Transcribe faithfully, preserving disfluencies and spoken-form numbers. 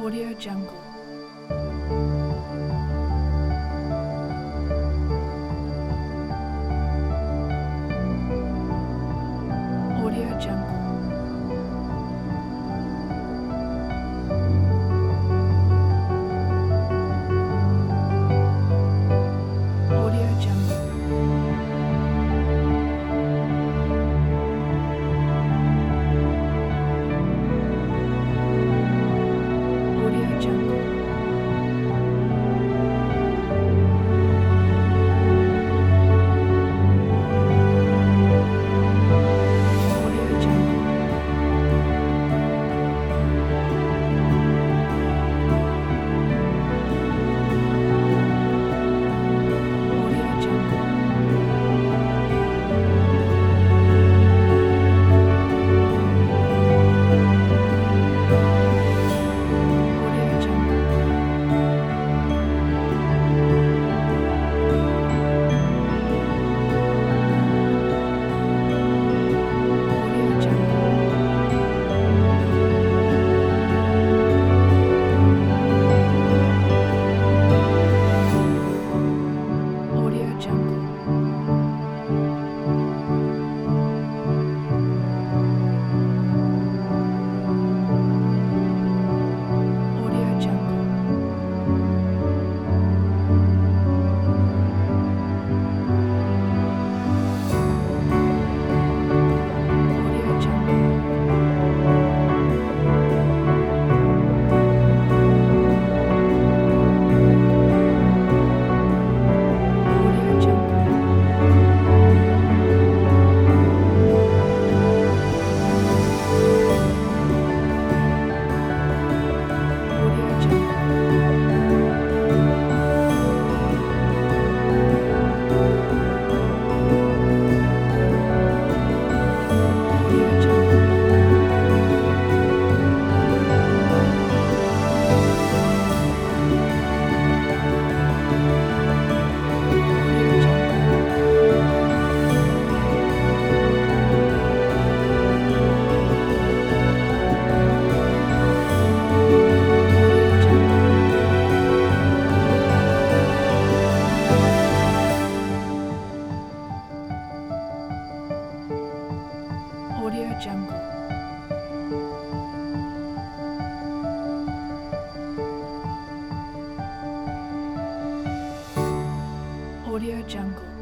Audio Jungle. Audio Jungle. Audio Jungle. Audio Jungle. Audio Jungle. Audio Jungle. Audio Jungle. Audio Jungle. Audio Jungle. Audio Jungle. Audio Jungle. Audio Jungle. Audio Jungle. Audio Jungle. Audio Jungle. Audio Jungle. Audio Jungle. Audio Jungle.